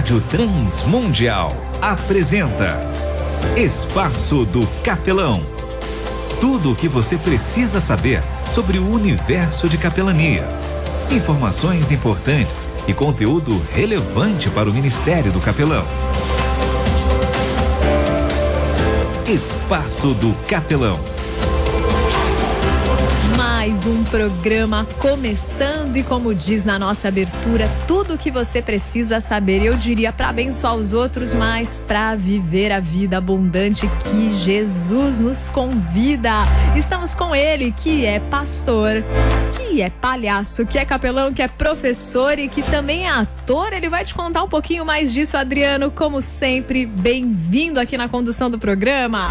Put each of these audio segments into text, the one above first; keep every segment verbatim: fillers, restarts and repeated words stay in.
Rádio Transmundial apresenta Espaço do Capelão. Tudo o que você precisa saber sobre o universo de capelania. Informações importantes e conteúdo relevante para o Ministério do Capelão. Espaço do Capelão. Mais um programa começando e, como diz na nossa abertura, tudo o que você precisa saber. Eu diria para abençoar os outros, mas para viver a vida abundante que Jesus nos convida. Estamos com ele, que é pastor, que é palhaço, que é capelão, que é professor e que também é ator. Ele vai te contar um pouquinho mais disso, Adriano. Como sempre, bem-vindo aqui na condução do programa.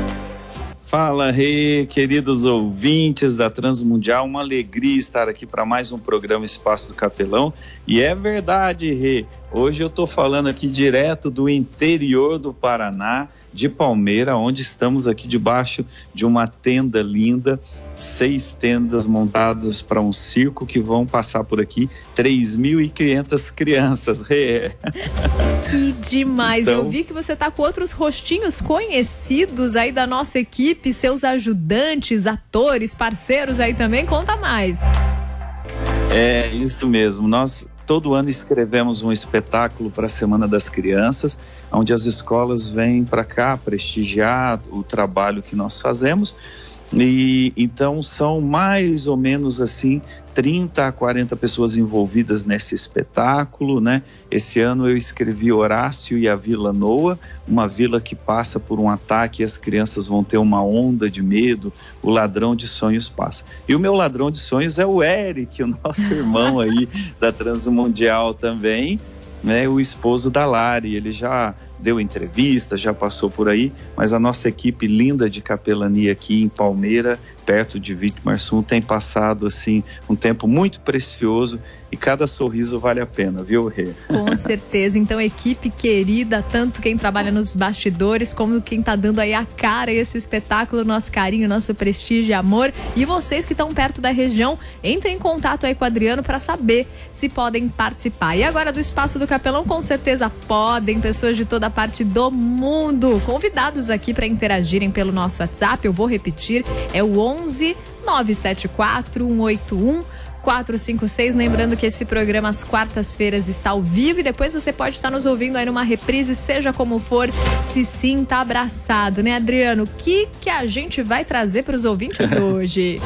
Fala, Rê, queridos ouvintes da Transmundial, uma alegria estar aqui para mais um programa Espaço do Capelão. E é verdade, Rê, hoje eu estou falando aqui direto do interior do Paraná, de Palmeira, onde estamos aqui debaixo de uma tenda linda, seis tendas montadas para um circo que vão passar por aqui, três mil e quinhentas crianças, Rê. Que demais, então, eu vi que você tá com outros rostinhos conhecidos aí da nossa equipe, seus ajudantes, atores, parceiros aí também, conta mais. É isso mesmo, nós todo ano escrevemos um espetáculo para a Semana das Crianças, onde as escolas vêm para cá prestigiar o trabalho que nós fazemos. E então são mais ou menos assim trinta a quarenta pessoas envolvidas nesse espetáculo, né? Esse ano eu escrevi Horácio e a Vila Noa, uma vila que passa por um ataque e as crianças vão ter uma onda de medo, o ladrão de sonhos passa. E o meu ladrão de sonhos é o Eric, o nosso irmão aí da Transmundial também, né? O esposo da Lari, ele já deu entrevista, já passou por aí, mas a nossa equipe linda de capelania aqui em Palmeira, perto de Vitimarsum, tem passado assim um tempo muito precioso e cada sorriso vale a pena, viu, Rê? Com certeza, então equipe querida, tanto quem trabalha nos bastidores como quem tá dando aí a cara a esse espetáculo, nosso carinho, nosso prestígio e amor. E vocês que estão perto da região, entrem em contato aí com o Adriano para saber se podem participar. E agora do Espaço do Capelão, com certeza podem, pessoas de toda parte do mundo, convidados aqui para interagirem pelo nosso WhatsApp. Eu vou repetir, é o onze nove sete quatro um oito um quatro cinco seis. Lembrando que esse programa às quartas-feiras está ao vivo e depois você pode estar nos ouvindo aí numa reprise, seja como for, se sinta abraçado, né, Adriano? O que que a gente vai trazer para os ouvintes hoje?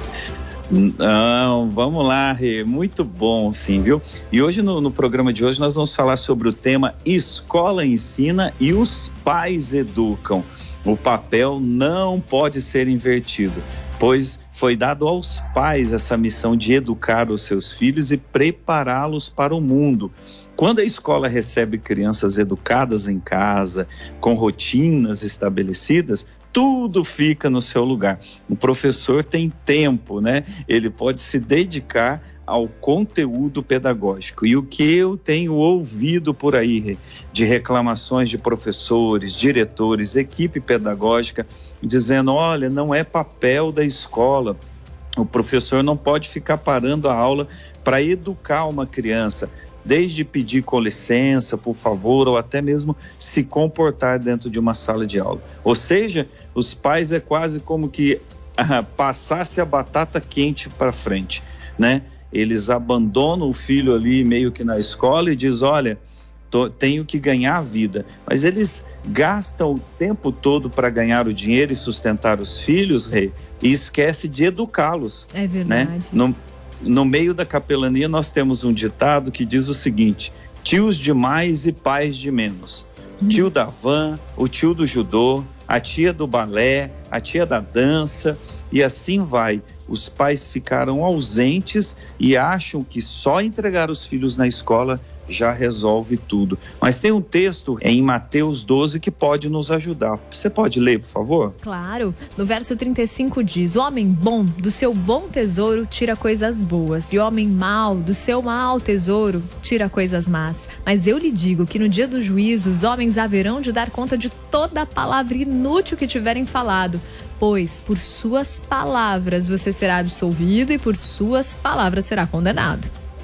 Não, vamos lá, Rê, muito bom, sim, viu? E hoje no, no programa de hoje nós vamos falar sobre o tema Escola ensina e os pais educam. O papel não pode ser invertido, pois foi dado aos pais essa missão de educar os seus filhos e prepará-los para o mundo. Quando a escola recebe crianças educadas em casa, com rotinas estabelecidas, tudo fica no seu lugar. O professor tem tempo, né? Ele pode se dedicar ao conteúdo pedagógico. E o que eu tenho ouvido por aí de reclamações de professores, diretores, equipe pedagógica, dizendo, olha, não é papel da escola, o professor não pode ficar parando a aula para educar uma criança, desde pedir com licença, por favor, ou até mesmo se comportar dentro de uma sala de aula. Ou seja, os pais é quase como que ah, passasse a batata quente para frente, né? Eles abandonam o filho ali meio que na escola e diz, olha, tô, tenho que ganhar a vida. Mas eles gastam o tempo todo para ganhar o dinheiro e sustentar os filhos, Rê, e esquece de educá-los. É verdade. Né? No, no meio da capelania nós temos um ditado que diz o seguinte, tios de mais e pais de menos. Hum. Tio da van, o tio do judô, a tia do balé, a tia da dança e assim vai. Os pais ficaram ausentes e acham que só entregar os filhos na escola já resolve tudo. Mas tem um texto em Mateus doze que pode nos ajudar. Você pode ler, por favor? Claro. No verso trinta e cinco diz, o homem bom do seu bom tesouro tira coisas boas, e o homem mau do seu mau tesouro tira coisas más. Mas eu lhe digo que no dia do juízo os homens haverão de dar conta de toda a palavra inútil que tiverem falado. Pois por suas palavras você será absolvido e por suas palavras será condenado.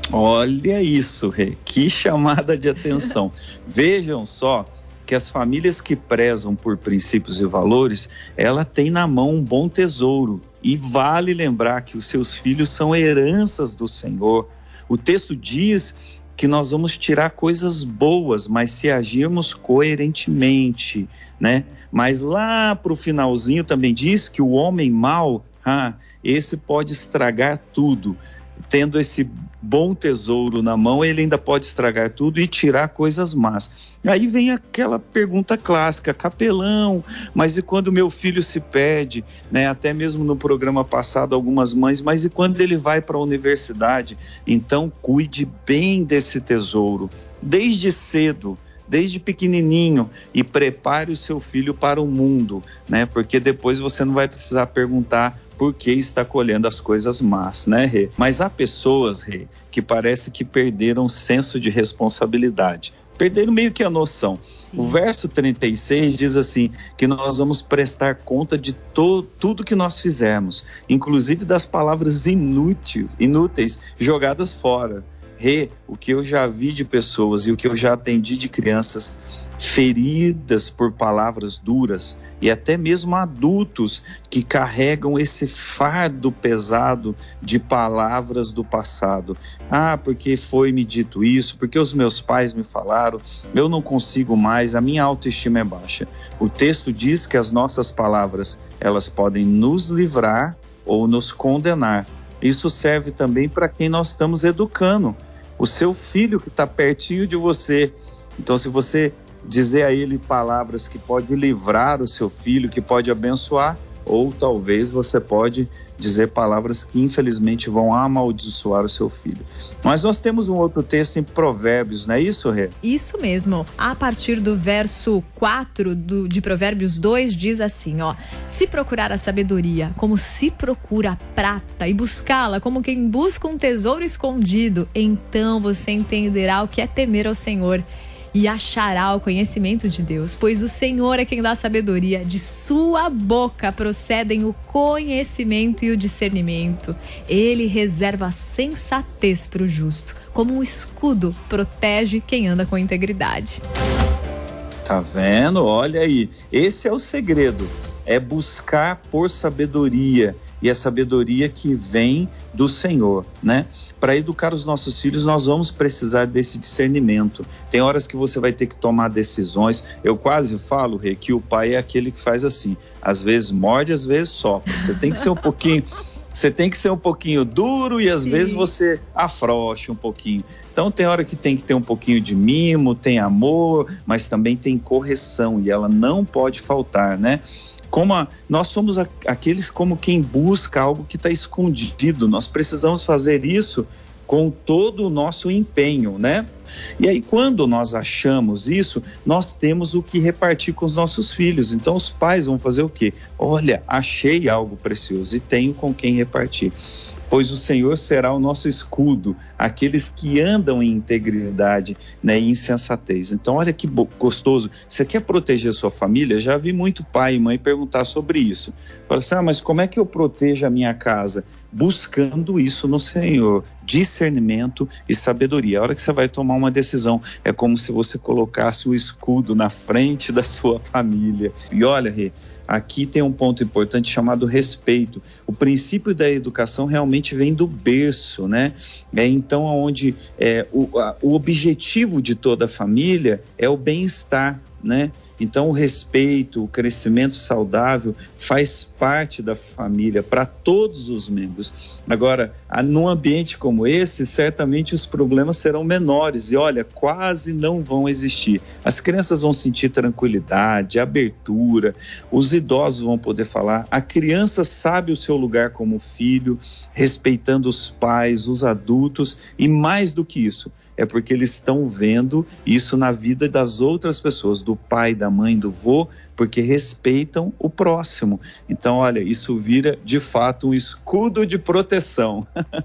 Olha isso, Rê, que chamada de atenção. Vejam só que as famílias que prezam por princípios e valores, ela tem na mão um bom tesouro. E vale lembrar que os seus filhos são heranças do Senhor. O texto diz que nós vamos tirar coisas boas, mas se agirmos coerentemente, né? Mas lá para o finalzinho também diz que o homem mau, ah, esse pode estragar tudo. Tendo esse bom tesouro na mão, ele ainda pode estragar tudo e tirar coisas más. Aí vem aquela pergunta clássica, capelão, mas e quando meu filho se perde, né? Até mesmo no programa passado, algumas mães, mas e quando ele vai para a universidade? Então, cuide bem desse tesouro, desde cedo, desde pequenininho, e prepare o seu filho para o mundo, né? Porque depois você não vai precisar perguntar por que está colhendo as coisas más, né, Rê? Mas há pessoas, Rê, que parece que perderam o senso de responsabilidade. Perderam meio que a noção. Sim. O verso trinta e seis diz assim, que nós vamos prestar conta de to- tudo que nós fizermos, inclusive das palavras inúteis, inúteis jogadas fora. Rê, o que eu já vi de pessoas e o que eu já atendi de crianças feridas por palavras duras, e até mesmo adultos que carregam esse fardo pesado de palavras do passado. Ah, porque foi-me dito isso, porque os meus pais me falaram, eu não consigo mais, a minha autoestima é baixa. O texto diz que as nossas palavras, elas podem nos livrar ou nos condenar. Isso serve também para quem nós estamos educando. O seu filho que está pertinho de você. Então, se você dizer a ele palavras que pode livrar o seu filho, que pode abençoar, ou talvez você pode dizer palavras que infelizmente vão amaldiçoar o seu filho. Mas nós temos um outro texto em Provérbios, não é isso, Rê? Isso mesmo. A partir do verso quatro do, de Provérbios dois diz assim, ó: se procurar a sabedoria como se procura a prata e buscá-la como quem busca um tesouro escondido, então você entenderá o que é temer ao Senhor e achará o conhecimento de Deus, pois o Senhor é quem dá sabedoria, de sua boca procedem o conhecimento e o discernimento. Ele reserva a sensatez para o justo, como um escudo protege quem anda com integridade. Tá vendo? Olha aí, esse é o segredo, é buscar por sabedoria, e a sabedoria que vem do Senhor, né? Para educar os nossos filhos, nós vamos precisar desse discernimento. Tem horas que você vai ter que tomar decisões. Eu quase falo, Rê, que o pai é aquele que faz assim, às vezes morde, às vezes sopra. Você tem que ser um pouquinho, você tem que ser um pouquinho duro e às Sim. vezes você afrouxa um pouquinho. Então tem hora que tem que ter um pouquinho de mimo, tem amor, mas também tem correção e ela não pode faltar, né? Como a, nós somos a, aqueles como quem busca algo que está escondido, nós precisamos fazer isso com todo o nosso empenho, né? E aí quando nós achamos isso, nós temos o que repartir com os nossos filhos. Então os pais vão fazer o quê? Olha, achei algo precioso e tenho com quem repartir. Pois o Senhor será o nosso escudo, aqueles que andam em integridade, né, e insensatez. Então olha que gostoso, você quer proteger a sua família? Já vi muito pai e mãe perguntar sobre isso. Fala assim, ah, mas como é que eu protejo a minha casa? Buscando isso no Senhor, discernimento e sabedoria. A hora que você vai tomar uma decisão, é como se você colocasse o escudo na frente da sua família. E olha, Rê, aqui tem um ponto importante chamado respeito. O princípio da educação realmente vem do berço, né? É então onde é, o, a, o objetivo de toda a família é o bem-estar, né? Então o respeito, o crescimento saudável faz parte da família para todos os membros. Agora, num ambiente como esse, certamente os problemas serão menores e olha, quase não vão existir. As crianças vão sentir tranquilidade, abertura, os idosos vão poder falar, a criança sabe o seu lugar como filho, respeitando os pais, os adultos e mais do que isso, é porque eles estão vendo isso na vida das outras pessoas, do pai, da mãe, do vô, porque respeitam o próximo. Então, olha, isso vira de fato um escudo de proteção.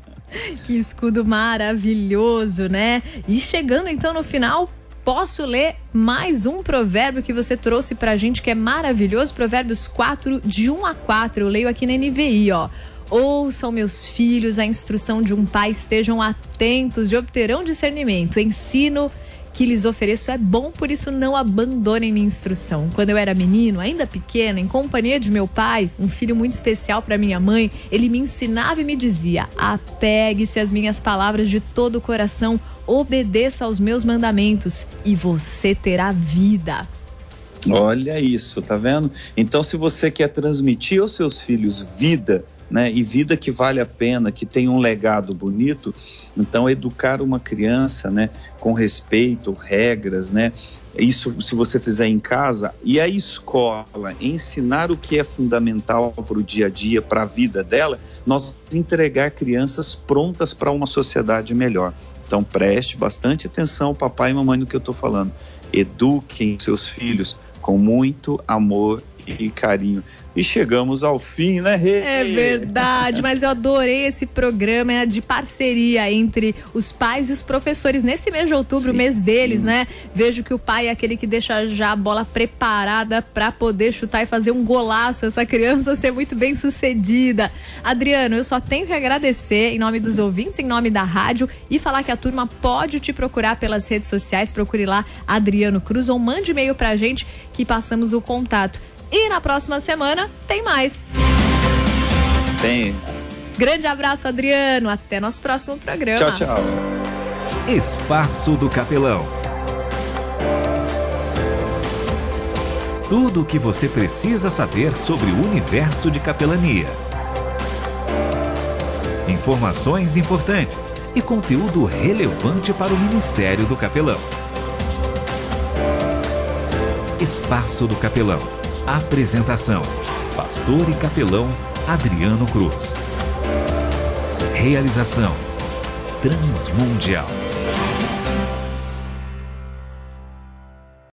Que escudo maravilhoso, né? E chegando então no final, posso ler mais um provérbio que você trouxe pra gente que é maravilhoso, Provérbios quatro, de um a quatro, eu leio aqui na N V I, ó. Ouçam, meus filhos, a instrução de um pai, estejam atentos e obterão discernimento. O ensino que lhes ofereço é bom, por isso não abandonem minha instrução. Quando eu era menino, ainda pequeno, em companhia de meu pai, um filho muito especial para minha mãe, ele me ensinava e me dizia: apegue-se às minhas palavras de todo o coração, obedeça aos meus mandamentos e você terá vida. Olha isso, tá vendo? Então, se você quer transmitir aos seus filhos vida, né, e vida que vale a pena, que tem um legado bonito, então educar uma criança, né, com respeito, regras, né, isso se você fizer em casa, e a escola ensinar o que é fundamental para o dia a dia, para a vida dela, nós entregar crianças prontas para uma sociedade melhor. Então preste bastante atenção, papai e mamãe, no que eu estou falando. Eduquem seus filhos com muito amor e carinho. E chegamos ao fim, né, Rê? É verdade, mas eu adorei esse programa, é de parceria entre os pais e os professores. Nesse mês de outubro, sim, mês deles, sim, né? Vejo que o pai é aquele que deixa já a bola preparada para poder chutar e fazer um golaço, essa criança ser muito bem sucedida. Adriano, eu só tenho que agradecer em nome dos ouvintes, em nome da rádio, e falar que a turma pode te procurar pelas redes sociais. Procure lá Adriano Cruz ou mande e-mail pra gente que passamos o contato. E na próxima semana tem mais. Tem. Grande abraço, Adriano. Até nosso próximo programa. Tchau, tchau. Espaço do Capelão. Tudo o que você precisa saber sobre o universo de capelania. Informações importantes e conteúdo relevante para o Ministério do Capelão. Espaço do Capelão. Apresentação: pastor e capelão Adriano Cruz. Realização: Transmundial.